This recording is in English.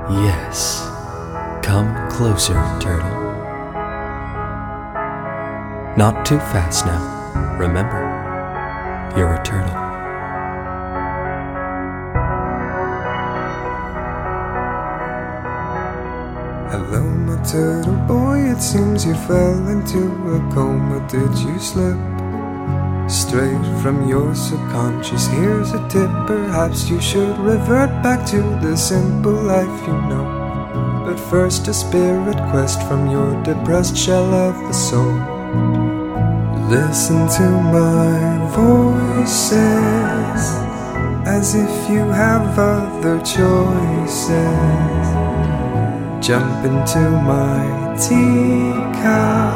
Yes, come closer, turtle. Not too fast now, remember, you're a turtle. Hello, my turtle boy, it seems you fell into a coma. Did you slip straight from your subconscious? Here's a tip, perhaps you should revert back to the simple life you know. But first a spirit quest from your depressed shell of the soul. Listen to my voices as if you have other choices. Jump into my teacup